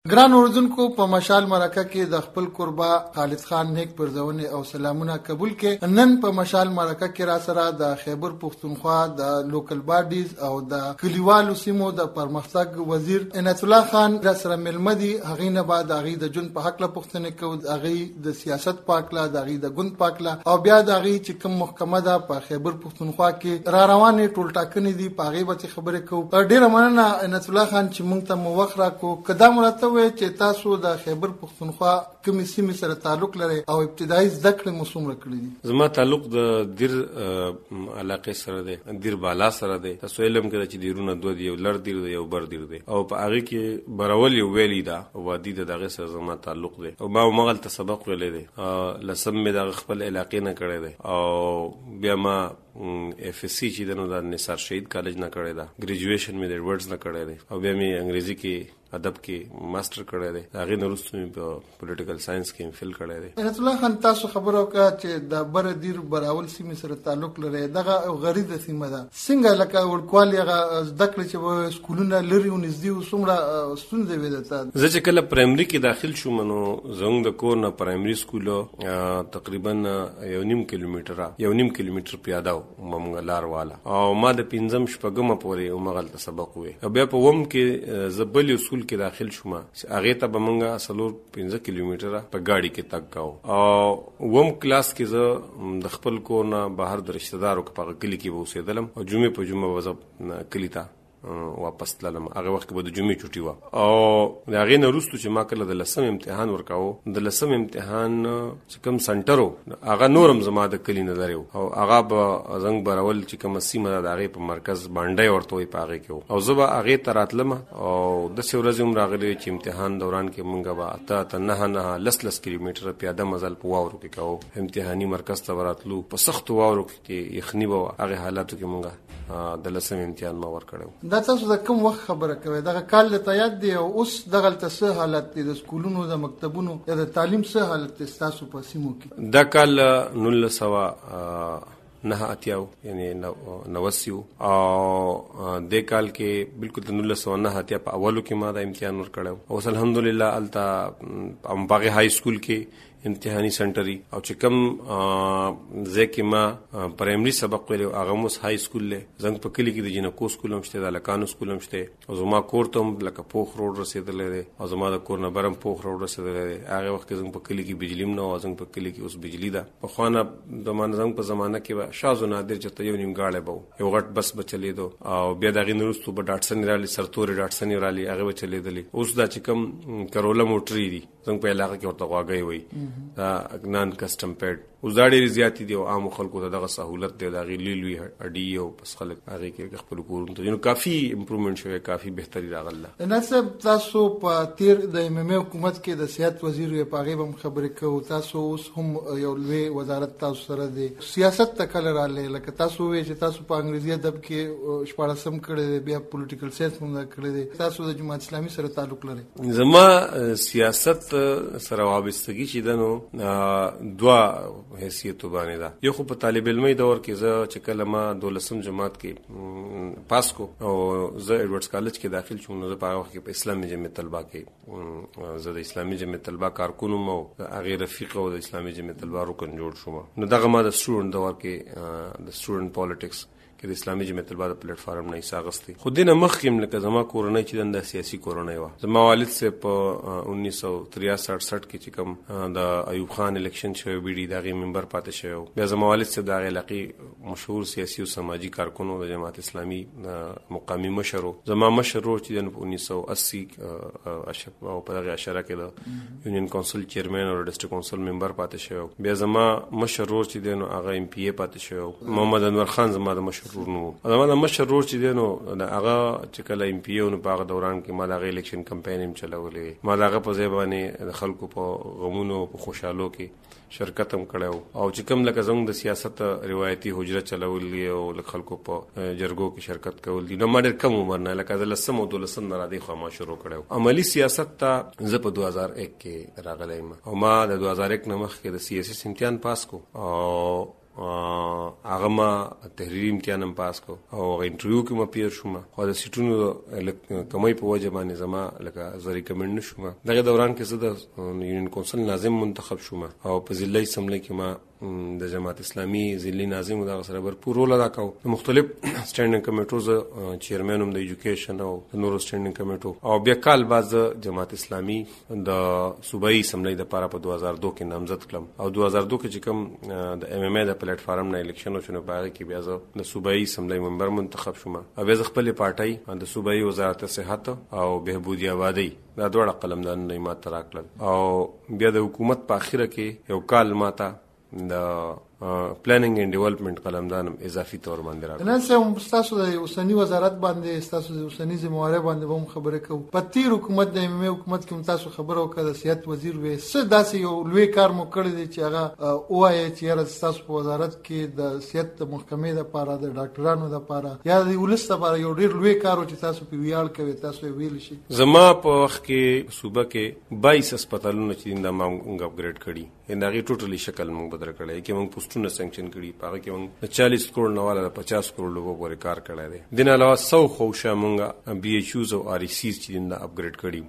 ګران اوردونکو په مشال مرکه کې د خپل قربا خالد خان نیک پرځونه او سلامونه قبول کې نن په مشال مرکه کې را سره د خیبر پختونخوا د لوکل باډیز او د کلیوالو سیمو د پرمختګ وزیر عنایت الله خان را سره ملمدي هغه نه بعد هغه د جون په حق له پښتنه کو هغه د سیاست پاکله د هغه د ګوند پاکله او بیا د هغه چې کوم محکمه ده په خیبر پختونخوا کې را روانه ټول ټاکنې دي په هغه به خبرې کو ډیره مننه عنایت الله خان چې مونږ ته مو وخت را کو کدا مرته چې تاسو د خیبر پختونخوا کومې سیمې سره تعلق لري او ابتدایي زده کړې مو څومره کړې دي؟ زما تعلق د دیر علاقې سره دی، دیر بالا سره دی. تاسو علم کړئ چې دیرونه دوه دی، یو لر دیر دی، یو بر دیر دی او په هغه کې برول یو ویلی دا وادي د دغه سره زما تعلق دی او ما مغل ته سبق ویلې دی لسم مې د خپل علاقې نه کړی دی او بیا ما اف اس سی چې دنو د نثار شهید کالج نه کړی دا، ګریجویشن مې د ایډورډز نه کړی دی او بیا مې انګریزي کې ادب کې ماستر کړی دی. هغه نه وروسته مې په پولیټیکل ساينس کې فل کړی دی. عنایت الله خان تاسو خبرو وکړه چې د بر دیر براول سیمې سره تعلق لري، دغه غریزه سیمه ده څنګه لکه ورکوالي هغه زده کړې چې سکولونه لري او نږدې او څومره ستونزې وي ده؟ زه چې کله پرایمري کې داخل شوم نو زموږ د کور نه پرایمري سکول تقریبا 1.5 کیلومتر پیاده مونږ لار والا او ما د 5 شپږم پورې مغل ته سبق وې او بیا په وم کې زبل سکول کې داخل شوم هغه ته به مونږه سلور 15 کیلومتره په گاډي کې تک کاو او وم کلاس کې زه د خپل کور نه بهر د رشتہ دارو په کلی کې اوسېدلم او جمعه په جمعه وځم کلی ته واپس تلم. هغه وخت به د جمعې چټي و او د هغه نه وروسته چې ما کله د لسم امتحان ورکاو د لسم امتحان چې کوم سنټرو هغه نورم زما د کلی نه لري او هغه به زنګ برول چې کوم سیمه د هغه په مرکز باندې ورته وي پاغه کې او زه به هغه تراتلم او د څورز عمر راغلی چې امتحان دوران کې مونږه به اته نه کیلومتر پیاده مزل په واورو کې کاو امتحاني مرکز ته وراتلو په سخت واورو کې یخنی به هغه حالاتو کې مونږه د لسم امتحان ما ور کړو. دا تاسو د کوم وخت خبره کوي؟ دغه کال ته یاد دی او اوس دغه څه حالت دی د سکولونو د مکتبونو یا د تعلیم څه حالت دی تاسو په سیمو کې؟ دا کال 1989 یعنی 90 او د کال کې بالکل د 1989 په اولو کې ما د امتحان ور کړو او الحمدلله التا ام باغ های سکول کې امتحاني سنټري او چې کوم ځکه ما پرایمري سبق ویلو هغه موس های سکول له زنګ په کلی کې د جنکو سکول هم شته د لکانو سکول هم شته او زما کور ته لکه پوخ روډ رسیدلې ده او زما د کور نه برم پوخ روډ رسیدلې ده. هغه وخت زنګ په کلی کې بجلی نه او زنګ په کلی کې اوس بجلی ده. په خوانه د منظم په زمانہ کې شازو نادر چې یو نیم غاړه بو یو غټ بس بچلې دو او بیا دغه نورستو په ډاټسن رالي سرتوري ډاټسن رالي هغه بچلې دلی. اوس دا چې کوم کرولا موټری دي زنګ په علاقه کې ورته واغی وي دا نان کسٹم پیډ وزاړي زیاتی دی او عام خلکو ته دغه سہولت دی دا غی لیلوی اډی او پس خلک هغه کې خپل کورونو ته نو کافی امپروومنت شوی، کافی بهتري راغله. نصب تاسو په تیر د ام حکومت کې د صحت وزیر یې پاغه هم خبرې کوو، تاسو اوس هم یو لوی وزارت تاسو سره دی سیاست تکل را لکه تاسو وی چې تاسو په انګریزي ادب کې شپارسم کړی بیا پولیټیکل ساينس هم کړی دی، تاسو د جماعت اسلامي سره تعلق لري. زما سیاست سره وابستګي چې دنو دوا حیثیت باندې دا یو خو په طالب علمي دور کې زه چې کله ما 12م جماعت کې پاس کو او زه ایډورډز کالج کې داخل شوم نو زه په هغه وخت کې په اسلامي جمعیت طلبه کې زه د اسلامي جمعیت طلبه کارکون مو هغه رفیق او د اسلامي جمعیت طلبه رکن جوړ شوم. نو دغه ما د سټوډنټ دور کې د سټوډنټ پالیټکس کې د اسلامي جمعیت طلبه د پلیټ فارم نه ساغستي خو دینه مخکیم لکه زما کورونه چې د سیاسي کورونه و زما والد سے په 1963 کې چې کوم د ایوب خان الیکشن شوی بیډي دغه منبر پاتې شوی بیا زما والد سے د علاقې مشهور سیاسي او سماجی کارکونو د جماعت اسلامي مقامی مشرو زما مشر چې د 1980 او په دغه اشاره کې د یونین کونسل چیرمن او ډیسټریکټ کونسل منبر پاتې شوی بیا زما مشر چې د هغه ام پی ای پاتې شوی محمد انور خان زما د مشر نو زموږ مشر چې دی نو هغه چې کله ام پی او نو په دوران کې ما د الیکشن کمپاین هم چلولې ما دغه په ځای باندې د خلکو په غمونو په خوشحالو کې شرکت هم کړو او چې کوم لکه زموږ د سیاست روایتي حجره چلولې او د خلکو په جرګو کې شرکت کول دي نو ما ډېر کم عمر نه لکه د 12 نه را دي خو ما شروع کړو عملی سیاست ته زه په 2001 کې راغلی او ما د 2001 نه مخکې د سیاسي امتحان پاس کو او هغه ما تحریری امتحان هم پاس کو او انټرویو کې ما پیر شوم خو د سیټونو کمای په وجه باندې زما لکه زری کمنډ نشوم دغه دوران کې زه د یونین کونسل ناظم منتخب شوم او په ضلعي اسمبلی کې ما د جماعت اسلامي ضلعي ناظم دا سره برپور رول ادا کاو مختلف سټینډینګ کمیټوز چیرمن هم د ایجوکیشن او د نورو سټینډینګ کمیټو او بیا کال بعد جماعت اسلامي د صوبایي اسمبلی د لپاره په 2002 کې نامزد کړم او 2002 کې چې کوم د ام ام ای د پلیټ فارم نه الیکشن وشو باغ کې بیا زه د صوبایي اسمبلی ممبر منتخب شوم او بیا خپل پارټي د صوبایي وزارت صحت او بهبودي آبادی دا دوه قلمدان نه ماته راکړل او بیا د حکومت په اخیره کې یو کال ماته د پلانینګ اینڈ ډیولپمنٹ قلمدان اضافي تور باندې راغلی. نن سم تاسو د اوسنی وزارت باندې تاسو د اوسنی ذمہواری باندې هم خبرې کوو. په تیر حکومت د ایم حکومت کې تاسو خبرو کړه د سیاست وزیر وې څه داسې یو لوی کار مو کړی دی چې هغه اوایي چې تاسو په وزارت کې د سیاست محکمې لپاره د ډاکټرانو لپاره یا د ولست لپاره یو ډیر لوی کار چې تاسو په ویاړ کوي تاسو ویل شي. زما په وخت کې صوبه کې 22 هسپتالونه چې د مونږ اپګریډ کړي انداغي ټوټلی شکل مونږ بدل کړی کې مونږ پوسټونه سانکشن کړي پاره کې مونږ 40 کروڑ نه والا 50 کروڑ لوګو پورې کار کړی دی. دین علاوه 100 خوشا مونږ بي ایچ یوز او ار ای سیز چې د اپګریډ کړي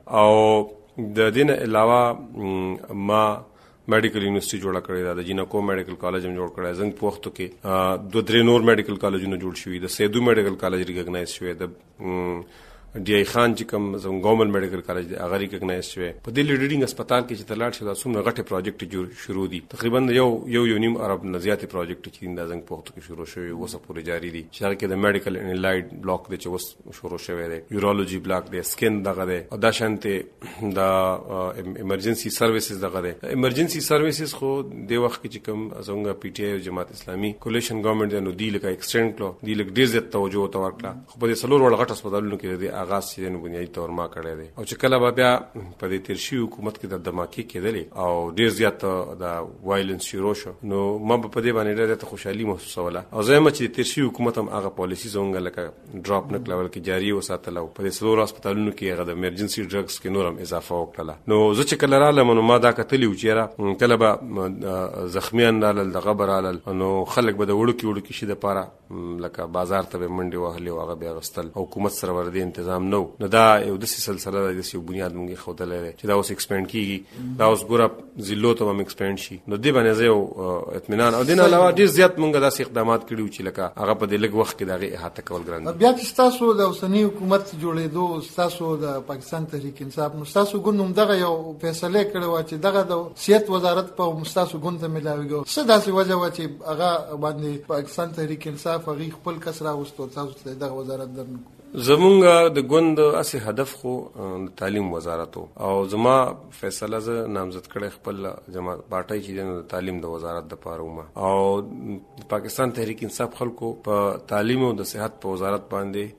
او د دین علاوه ما میډیکل یونیورسيټي جوړه کړې ده د جینکو میډیکل کالج هم جوړ کړی زنګ په وخت کې دوه درې نور میډیکل کالجونه جوړ شوي د سیدو میډیکل کالج ریکګنایز شوی د ډی ای خان چې کوم زموږ ګورنمنت میډیکل کالج دی هغه ریکګنایز شوی په دې لیډینګ هسپتال کې چې تلاړ شو دا څومره غټه پروجیکټ جوړ شروع دي تقریبا یو نیم ارب نه زیاتې پروجیکټ چې د زنګ په وخت کې شروع شوی اوسه پورې جاری دي چې هغه کې د میډیکل انلایډ بلاک دی چې اوس شروع شوی دی یورولوژي بلاک دی سکن دغه دی او دا شانته د ایمرجنسي سرویسز دغه دی ایمرجنسي سرویسز خو د وخت کې چې کوم زموږ پی ټی آی جماعت اسلامي کولیشن ګورنمنت د نو دی لکه ایکسټند کړو دی لکه ډیر زیات توجه ورکړه خو په دې سلور وړ غټ هسپتالونو کې د آغاز چې نو بنیادی تور ما کړی دی او چې کله بیا په دې تیر شي حکومت کې د دماکي کېدلې او ډیر زیات د وایلنس شروع شو نو ما په دې باندې ډېره خوشحالي محسوسوله او زما چې تیر شي حکومت هم هغه پالیسی زونګه لکه ډراپ نه کول کې جاری وساتل او په دې سلور هسپتالونو کې هغه د ایمرجنسي ډرګز کې نورم اضافه وکړه نو زه چې کله رالم نو ما دا کتلی و چې کله به زخمیان رالل د غبر رالل نو خلک به د وړو کې شي د پاره لکه بازار ته منډي وهلي او هغه بیا غستل حکومت سره ور دي تنظیم نو دا یو د سلسله د یو بنیاد مونږه خودلې چې دا اوس ایکسپاند کیږي دا اوس ګوره ضلعو ته هم ایکسپاند شي نو دې باندې یو اطمینان او دین علاوه ډیر زیات مونږه داسې اقدامات کړیو چې لکه هغه په دې لږ وخت کې دغه احاطه کول ګران بیا چې تاسو د اوسنی حکومت جوړېدو تاسو د پاکستان تحریک انصاف نو تاسو ګوندوم دغه یو فیصله کړو چې دغه د سیاست وزارت په مستاسو ګوند ته ملاويږي څه داسې وجه و چې هغه باندې پاکستان تحریک انصاف هغه خپل کسره واستو تاسو ته دغه وزارت درنکو زمونږ د ګوند اصلي هدف خو د تعلیم وزارت او زما فیصله ز نامزد کړي خپل جماعت پارټي چې د تعلیم د وزارت د پاره او پاکستان تحریک انصاف خلکو په تعلیم او د صحت په وزارت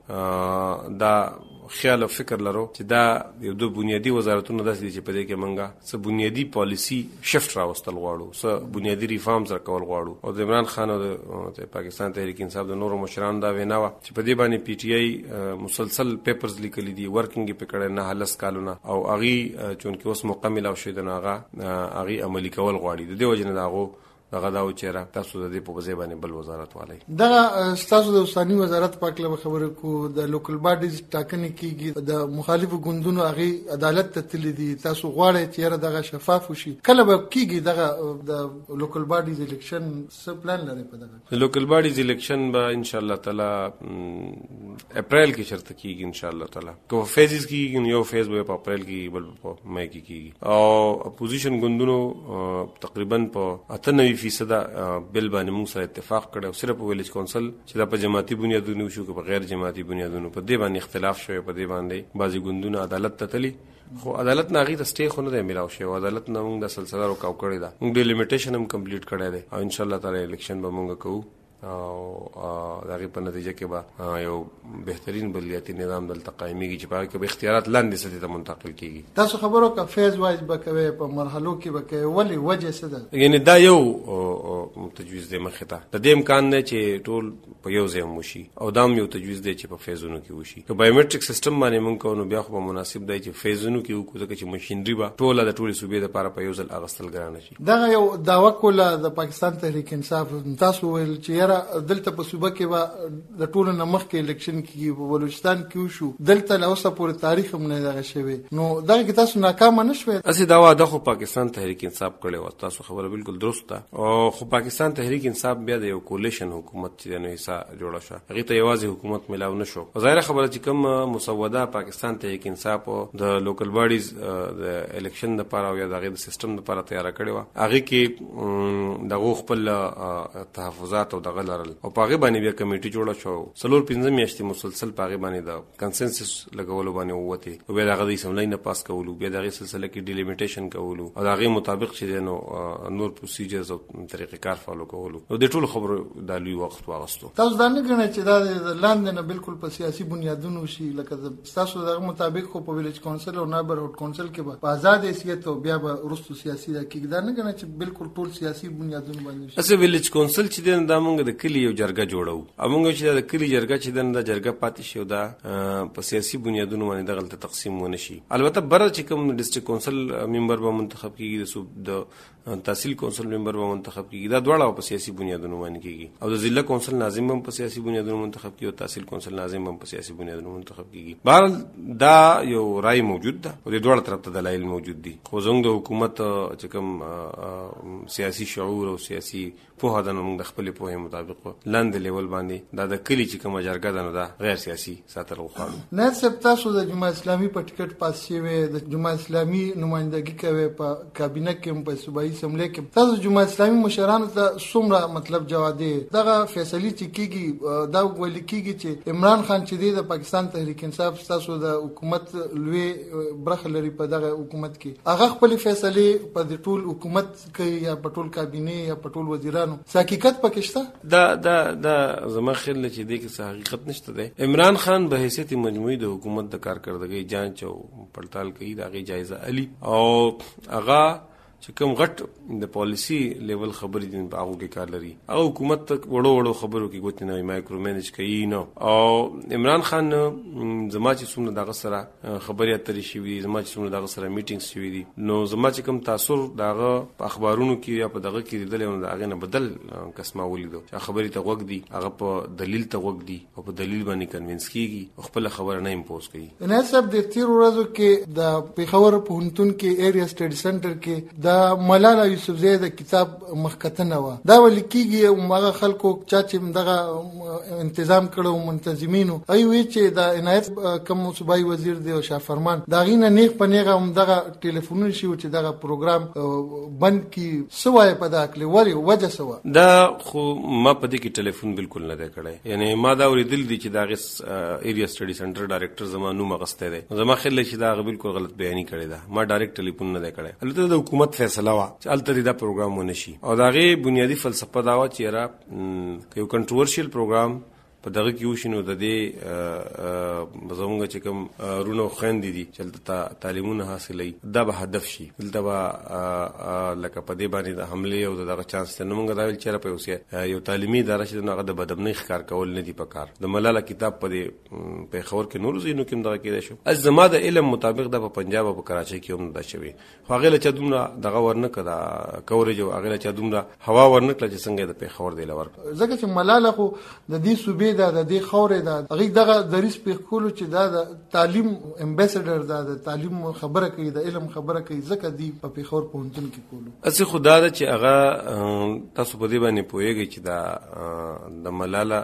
باندې دا خیال او فکر لرو چې دا یو د بنیادی وزارتونو داسې دي چې په دې کې منګه څه بنیادی پالیسی شفت راوستل غواړو څه بنیادی ریفارمز راکول غواړو او د عمران خان او د پاکستان تحریک انصاف د نورو مشرانو دا وینا و چې په دې باندې پی ټی آی مسلسل پیپرز لیکلي دي ورکینګ په کړه نه هلس کالونه او اغي چونکه اوس مکمل او شیدنه اغي عملی کول غواړي د دې وجه نه داغو دغه دا و چیرې تاسو د دې په ځای باندې بل وزارت والي دا تاسو د اوسنی وزارت په اړه خبرې کو د لوکل باډیز ټاکنې کیږي د مخالفو ګوندونو هغه عدالت ته تللی دي تاسو غواړئ چې دغه شفاف وشي کله به کیږي دغه د لوکل باډیز الیکشن څه پلان لري په دغه لوکل باډیز الیکشن به ان شاء الله تعالی اپریل کې شرط کیږي ان شاء الله تعالی کو فیزز کیږي یو فیز به په اپریل کې بل په مې کې کیږي او اپوزیشن ګوندونو تقریبا په 98% بل باندې موږ سره اتفاق کړو او صرف ویلیج کونسل چې دا په جماعتي بنیادونو شو که په غیر جماعتي بنیادونو په دې باندې اختلاف شوی په دې باندې بعضی ګوندونه عدالت ته تللی خو عدالت نه غي ته سټې خو نه دی ملاو شي عدالت نه موږ د سلسله رکاو کړی دا موږ ډیلیمیټیشن هم کمپلیټ کړی دی او ان شاء الله تعالی الیکشن به موږ کوو او دغه په نتیجه کې به یو بهترین بلدیاتي نظام دلته قائمېږي چې په هغه کې به اختیارات لاندې سطحې ته منتقل کیږي. تاسو خبرو کا فیز وایز به کوي په مرحلو کې به کوي ولی وجه څه ده؟ یعنی دا یو تجویز دی مخې ته د دې امکان نه چې ټول په یو ځای وشي او دا یو تجویز دی چې په فیزونو کې وشي. که بایومټریک سیستم باندې مونږ کوو نو بیا خو به مناسب دی چې فیزونو کې وکړو ځکه چې ماشینري به ټوله د ټولې صوبې دپاره په یو ځل اغوستل ګرانه شي. دغه یو دعوه کوله د پاکستان تحریک انصاف، تاسو ویل چې یاره دلته په صوبه کې به د ټولو نه مخکې الیکشن کېږي، په بلوچستان کې وشو، دلته له اوسه پورې تاریخ هم نه دغه شوی، نو دغه کې تاسو ناکامه نه شوئ؟ هسې دا واده خو پاکستان تحریک انصاف کړی و، تاسو خبره بالکل درست ده. او خو پاکستان تحریک انصاف بیا د یو کولیشن حکومت چې د نو حصہ جوړه شوه، هغې ته یوازې حکومت میلاو نه شو. ظاهره خبره چې کوم مسوده پاکستان تحریک انصاف د لوکل باډیز د الیکشن دپاره او یا د هغې د سیسټم دپاره تیاره کړې وه، هغې کې دغو خپل تحفظات او دغه لرل او په هغې باندې بیا کمیټي جوړه شوه. 4-5 میاشتې مسلسل په هغې باندې د کنسنسس لګولو باندې ووتې او بیا د هغه د اسمبلۍ نه پاس کولو، بیا د هغې سلسله کې ډیلیمیټیشن کولو او د هغې مطابق چې دی نو نور پروسیجرز او طریقې کار فالو کولو. نو د ټولو خبرو دا لوی وخت واغستو. تاسو دا نه ګڼئ چې دا د لاندې نه بالکل په سیاسي بنیادونو شي؟ لکه ستاسو دغه مطابق خو په ویلیج کونسل او نیبرهوډ کونسل کې به په آزاد حیثیت او بیا به وروستو سیاسي دا کېږي، دا نه ګڼئ چې بالکل ټول سیاسي بنیادونو باندې شي؟ هسې ویلیج کونسل چې دی دا مونږ د کلي یو جرګه جوړوو او مونږ چې د کلي جرګه چې دی دا جرګه پاتې شي او دا په سیاسي بنیادونو باندې دغلته تقسیم ونه شي. البته بره چې کوم ډسټرکټ کونسل ممبر به منتخب کېږي، د تحصیل کونسل ممبر به منتخب کېږي، دا دواړه په سیاسي بنیادونو باندې کېږي او د ضلع کونسل ناظم هم په سیاسي بنیادونو منتخب کېږي او تحصیل کونسل ناظم هم په سیاسي بنیادونو منتخب کېږي. بهرحال دا یو رای موجود ده او د دواړو طرف ته دلایل موجود دي، خو زموږ د حکومت چې کوم سیاسي شعور او سیاسي پوهه ده نو موږ د خپلې پوهې مطابق لاندې لیول باندې دا د کلي چې کومه جرګه ده نو دا غیر سیاسي ساتل غواړو. نایب صاحب، تاسو د جماعت اسلامي په ټکټ پاس شوی، د جماعت اسلامي نمائندګي کوي په کابینه کې هم په صوبایي اسمبلی کې، تاسو جماعت اسلامي مشرانو ته څومره مطلب جواب دی دغه فیصلې چې کېږي؟ دا ویل کېږي چې عمران خان چې دی د پاکستان تحریک انصاف تاسو د حکومت لوی برخه لري په دغه حکومت کې، هغه خپل فیصلې په د ټول حکومت کې یا په ټول کابینه یا په ټول وزیرانو، حقیقت پکې شته؟ دا زما خیال چې دی کې څه حقیقت نشته دی. عمران خان به حیثیت مجموعي د حکومت د کارکردګۍ جانچ او پړتال کوي، د هغې جایزه علي او هغه چې کوم غټ د پالیسی لیول خبرې دي په هغو کې کار لري، هغه حکومت ته وړو خبرو کې ګوتې نه وي، مایکرو مینج کوي نه. او عمران خان زما چې څومره دغه سره خبرې اترې شوي دي، زما چې څومره دغه سره میټینګز شوي دي، نو زما چې کوم تاثر د هغه په اخبارونو کې یا په دغه کې لیدلی نو د هغې نه بدل قسمه ولیدو چې خبرې ته غوږ دي، هغه په دلیل ته غوږ دي او په دلیل باندې کنوینس کېږي او خپله خبره نه امپوز کوي. نایب صاحب، د تېرو ورځو کې د پېښور پوهنتون کې ایریا سټډي سنټر کې د ملاله یوسفزۍ د کتاب مخکتنه وه، دا ویل کېږي هغه خلکو چا چې دغه تنظیم کړو منتظمینو هغوی وایي چې د عنایت کوم صوبایي وزیر دی او شاه فرمان د هغې نه نیغ په نیغه همدغه ټلیفونونه شي چې دغه پروګرام بند کړي. څه وایي په دغه کې؟ ولې وجه څه وه؟ دا خو ما په دې کې ټلیفون بالکل نه دی کړی، یعنی ما دا اورېدل دي چې د هغې ایریا سټډي سنټر ډایرکټر زما نوم اخیستی دی، زما خیال دی چې دا هغه بالکل غلط بیاني کړې ده، ما ډایرکټ ټلیفون نه دی کړی. البته د حکومت فیصله وه چې هلته دا پروګرام ونه شي او د هغې بنیادي فلسفه دا وه چې یاره که یو کنټروورشل پروګرام په دغه کې وشي نو د دې زموږ چې کوم رونه او خویندې دي چې هلته تعلیمونه حاصلوي دا به هدف شي، دلته به لکه په دې باندې د حملې او د دغه چانس ته نو موږ دا ویل چې یاره په یو تعلیمي اداره چې نو هغه د بدامنۍ ښکار کول نه دي په کار. د ملاله کتاب په دې پېښور کې نورو ځایونو کې هم دغه کېدای شو، زما د علم مطابق دا په پنجاب او په کراچۍ کې هم دا شوي، خو هغې له چا دومره دغه ورنه کړه دا کوریج او هغې له چا دومره هوا ورنه کړه چې څنګه یې د پېښور دی له ورکړه، ځکه چې ملاله خو د دې صوبې دا د دې خورې دا هغې دغه دریځ پېښ کولو چې دا د تعلیم امبیسډر دا د تعلیم خبره کوي، د علم خبره کوي، ځکه دی په پېښور پوهنتون کې کولو. هسې خو دا ده چې هغه تاسو په دې باندې پوهېږئ چې دا د ملاله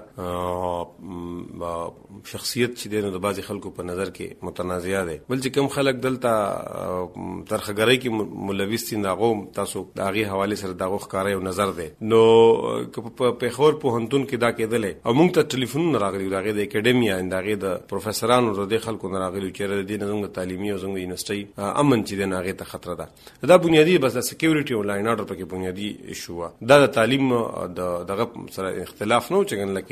شخصیت چې دی نو د بعضې خلکو په نظر کې متنازعه دی، بل چې کوم خلک دلته ترخهګرۍ کې ملوث دي د هغو تاسو د هغې حوالې سره د هغو ښکاره یو نظر دی. نو که په پېښور پوهنتون کې دا کېدلی او موږ ته ټلیفونونه راغلي راغلي د اکیډمیا انداغه د پروفیسورانو د خلکو راغلي چې د دې نظم تعلیمي او زموږ یونیورسيټي امن چې د ناغه ته خطر ده دا بنیادی بس د سکیورټي او لاین اورډر پکې بنیادی ایشو دا د تعلیم دغه سره اختلاف نه چې ګنل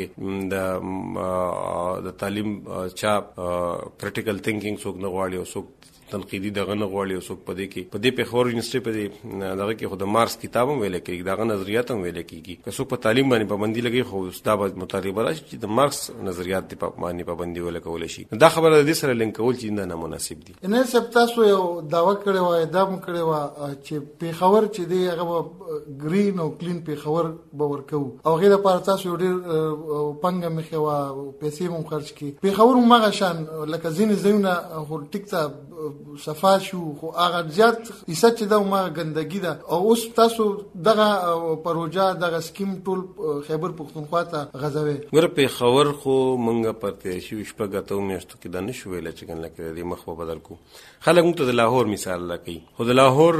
کې د تعلیم چا کریټیکل ثینکینګ څوک نه غواړي او څوک تنقیدی دغه نه غواړي او څوک په دې پیښور یونیورسيټي په دې دغه کې خو د مارکس کتاب هم ویل کېږي دغه نظریات هم ویل کېږي که څوک په تعلیم باندې پابندي لګي خو دا به مطالبه راشي چې د مارکس نظریات په باندې پابندي ولګول شي دا خبره د دې سره لینک کول چې نه مناسب دي نه سب تاسو یو داوا کړی وای دا مو کړی وای چې پیښور چې دی هغه گرین او کلین پیښور به ورکو او غیر لپاره تاسو ډیر پنګ مخه وا پیسې مو خرج کی پیښور مغه شان لکه زین زونه هو ټیکټه صفا شو خو هغه زیات حصہ چې دا ما ګندګي ده او اوس تاسو دغه پروژه دغه سکیم ټول خیبر پختونخوا ته غځوي ور په خبر خو مونږه پرته شو شپږه میاشتو کې د نشو ویل چې ګنل کې د مخ په بدل کو خلک مت د لاهور مثال لکې خو د لاهور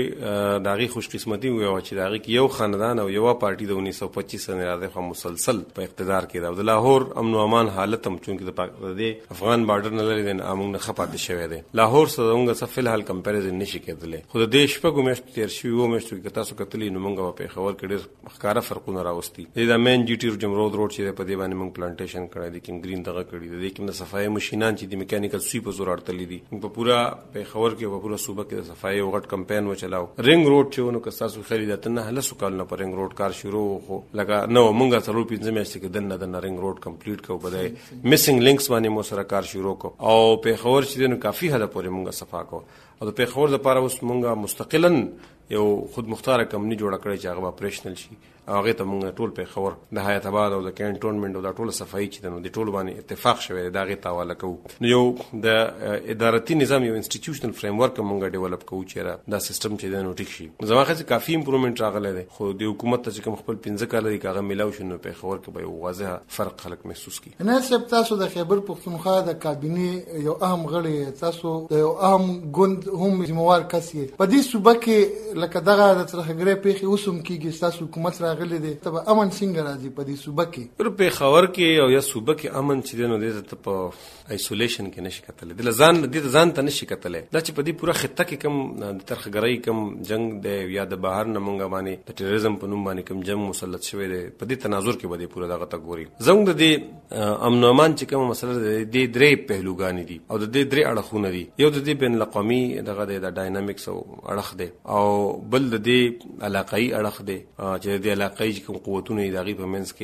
کې داغي خوش قسمتي وي او چې داغي کې یو خاندان او یو پارټي د 1925 سنه راځي خو مسلسل په اقتدار کې دا د لاهور امن او امان حالت هم چونکې د افغان بارډر نه لري د امون نه خپاته شوی دی لاهور سره موږ څه فلحال کمپیریزن نشي کېدلی خو د دې شپږو میاشتو تیر شوي وو میاشتو کې تاسو کتلې نو موږ په خبر کې ډېر ښکاره فرقونه راوستي دا مین جی ټي جمرود روډ چې په دې باندې موږ پلانټیشن کړی دی کې گرین دغه کړی دی کې د صفای ماشينان چې د میکانیکل سوی په زور اړتلې دي په پورا په خبر کې په پورا صوبه کې د صفای او غټ کمپاین و چلاو رنگ روډ چې ونو که تاسو خریدته نه هله سو کال نه پر رنگ روډ کار شروع خو لکه نو موږ څلور 15 میاشتې کې د رنگ روډ کمپلیټ کو بده میسنګ لینکس باندې مو سره کار شروع کو او په خبر چې نو کافي حد پورې موږ صفا کو او د پیښور لپاره اوس مونږه مستقلاً یو خود مختار کمپنی جوړ کړی چې هغه اپریشنل شي هغه ته مونږ ټول پیښور د حیات آباد او د کینټونمنت او د ټول صفایي چې د ټول باندې اتفاق شوی دا غي تاواله کو نو یو د ادارتي نظام یو انسټیټیوشنل فریم ورک مونږ ډیولپ کوو چې دا سیستم چې د نو ټیک شي زموږه چې کافي امپروومنت راغلی دی خو د حکومت ته چې کوم خپل 15 کال دی هغه ملاو شنو پیښور کې به یو واضح فرق خلک محسوس کړي نه سب تاسو د خیبر پختونخوا د کابینه یو اهم غړی تاسو د یو اهم ګوند هم ذمہوار کسي په دې صوبه کې لکه دغه د ترخګری پیخي اوسم کېږي تاسو حکومت راغلی دی ته امن څنګه راځي په دې صوبه کې په خبر کې او یا صوبه کې امن چې نو د ته په ایسولیشن کې نشي کتل د ځان ته نشي کتل دا چې په دې پوره خطه کې کم د ترخګری کم جنگ د یا د بهر نه مونږ باندې د ټیرریزم په نوم باندې کم جنگ مسلط شوی دی په دې تناظر کې به پوره دغه تګوري زموږ د امن او امان چې کوم مسله د درې پهلوګانی دي او د دې درې اړخونه دي یو د دې بین الاقوامي دغه د ډاینامیکس او اړخ دی او بل د دې علاقائی اړخ دی چې د علاقائی کوم قوتونه دغه په منځ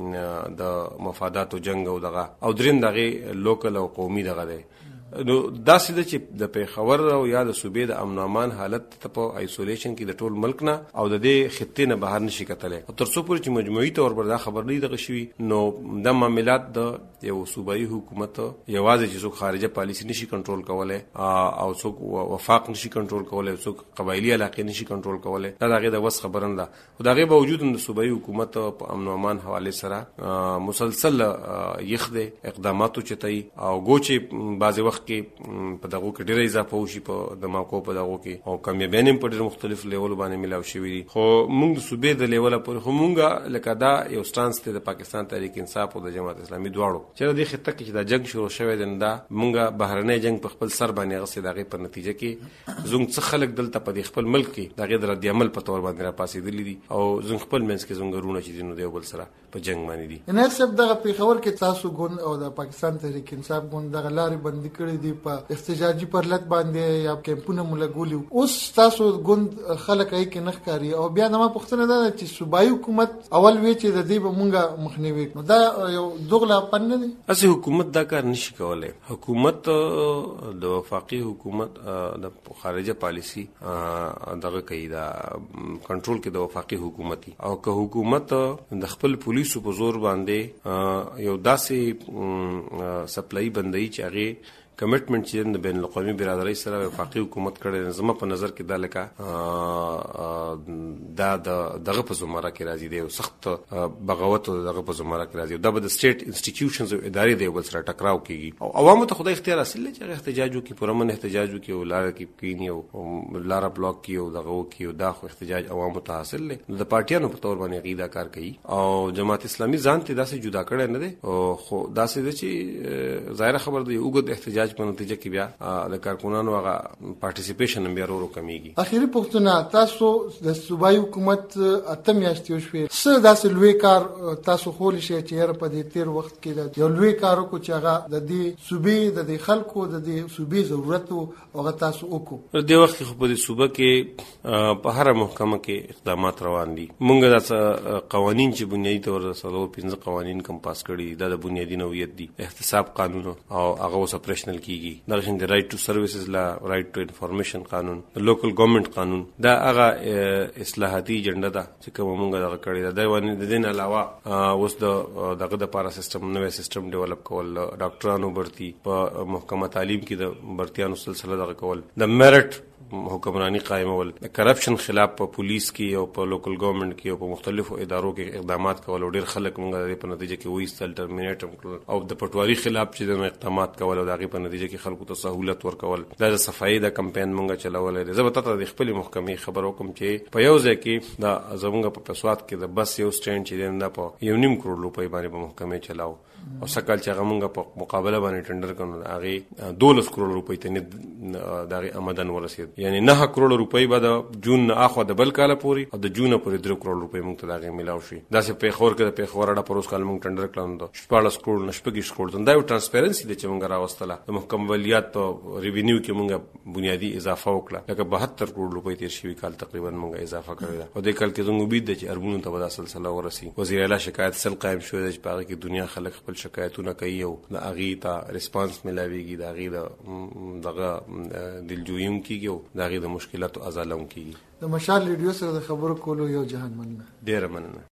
کې د مفادات او جنگ او دغه او دریم دغه لوکل او قومي دغه دی نو دا سده چې د پیښور او یا د صوبې د امن امان حالت ته په ایسولیشن کې د ټول ملک نه او د دې خطې نه بهر نشي کتلی او تر څو پورې چې مجموعي تور پر دا خبر نه دغه شوي نو د معاملات د یو صوبایي حکومت یوازې چې څوک خارجه پالیسي نشي کنټرول کولای او څوک وفاق نشي کنټرول کولای څوک قبایلی علاقې نشي کنټرول کولای دا دغه د وس خبره نه ده خو دغه باوجود د صوبایي حکومت په امن امان حواله سره مسلسل یخده اقداماتو چتای او ګوچې بعض وخت کې په دغه کې ډېر اضافه وشي په دماکو په دغه کې او کامیابین په ډېر مختلف لیول باندې ملاو شوی خو موږ د صوبې د لیول په خو موږ لکه دا یو سټانس ته د پاکستان تحریک انصاف او د جماعت اسلامي دواړو چې د خطه کې د جنگ شروع شوی دی دا موږ بهرنۍ جنگ په خپل سر باندې غسه دغه په نتیجه کې زوږ څه خلک دلته په خپل ملک کې دغه د رد عمل په تور باندې را پاسې دي دي او زوږ خپل منځ کې زوږ رونه چې دینو دی بل سره په جنگ باندې دي نه سب دغه پیښور کې تاسو ګون او د پاکستان تحریک انصاف ګون دغه لارې بندي کړې دي په احتجاجي پرلط باندې یا کیمپونه ملګولي اوس تاسو ګوند خلک یې کې نخکاری او بیا د ما پښتنه ده چې صوبایي حکومت اول وی چې د دې به مونږه مخنیوي نو دا یو دغلا پن نه دي اسی حکومت دا کار نشي کولای حکومت د وفاقي حکومت د خارجه پالیسی دغه کوي دا کنټرول کې د وفاقي حکومتي او که حکومت د خپل پولیسو په زور باندې یو داسې سپلای بندي چې هغه کمټمنټ چې د بین الاقوامي برادرۍ سره وفاقي حکومت کړی زما په نظر کې دا لکه دا دغه په زمره کې راځي دی او سخت بغاوت دغه په زمره کې راځي دا به د سټیټ انسټیټیوشنز او ادارې دی ول سره ټکراو کیږي او عوامو ته خدای اختیار حاصل لري چې احتجاج وکړي پرمن احتجاج وکړي او لار کې کینی او لار بلاک کی او دغه وکړي او دا خو احتجاج عوامو ته حاصل لري د پارټیانو په تور باندې غیدا کار کوي او جماعت اسلامي ځان ته داسې جدا کړي نه دي او خو داسې د چې ظاهر خبر دی وګد احتجاج په نتیجه کې بیا د کارکونانو هغه پارټیسیپیشن بیا ورو کمیږي. اخیری پوښتنه تاسو د صوبایي حکومت اتم میاشتې وشوي څه داسې لوی کار تاسو خول شي چې په دې تیر وخت کې یو لوی کار کو چې هغه د دې صوبې د خلکو د دې صوبې ضرورت او هغه تاسو وکړو د وخت خو په دې صوبه کې په هر محکمه کې اقدامات روان دي مونږ د قوانین چې بنیادی تور د 15 قوانین کم پاس کړي د بنیادی نوعیت دي احتساب قانون او هغه سپریشنل کیږي د رائټ ټو سرویسز لا رائټ ټو انفارمیشن قانون د لوکل ګورنمنت قانون دا هغه اصلاحاتي ایجنډا ده چې کوم مونږ دغه کړی دا د دین علاوه اوس دغه د پارا سیستم نوې سیستم ډیولپ کول ډاکټرانو برتی په محکمه تعلیم کې د برتیانو سلسله دغه کول د میرټ حکمرانی قائمول د کرپشن خلاف په پولیس کې او په لوکل ګورنمنت کې او په مختلفو ادارو کې اقدامات کول او ډیر خلک مونږ په نتیجه کې وایستل ټرمینیټ او د پټواري خلاف چې د اقدامات کول او دغه په نتیجه کې خلکو ته سہولت ورکول دا د صفایي د کمپاین مونږ چلول دي زه به تاسو د خپل محکمې خبرو کوم چې په یو ځای کې دا زمونږ په پسواد کې د بس یو سټینډ چې دا په 1.5 کروڑ روپۍ باندې په محکمې چلاو او سکهال چې هغه مونږ په مقابله باندې ټندر کړو هغه 12 کروڑ روپۍ ته دغه آمدن ورسید یعنی 9 کروڑ روپۍ به د جون اخو د بل کال پوري او د جون پورې 3 کروڑ روپۍ مونږ ته دغه ملاو شي دا چې په خور کې په خور اړه پروس کال مونږ ټندر کړو 14 کروڑ نشپګی کروڑ دا یو ترانسپیرنسي د چې مونږ راوستله د محکمولیت په ریوینیو کې مونږ بنیادی اضافه وکړه لکه 72 کروڑ روپۍ تیر شوی کال تقریبا مونږ اضافه کړی او د کال کې زموږ امید ده چې اربونو ته ودا سلسله ورسي وزیر اعلی شکایت سل قائم شوی چې په هغه کې دنیا خلک خپل شکایتونه کوي او د اغي ته ریسپانس ملاويږي د اغي دغه دلجویم کیږي او د اغي د مشکلاتو ازالم کیږي د مشال ریډیو سره د خبرو کولو یو جهان مننه ډیر مننه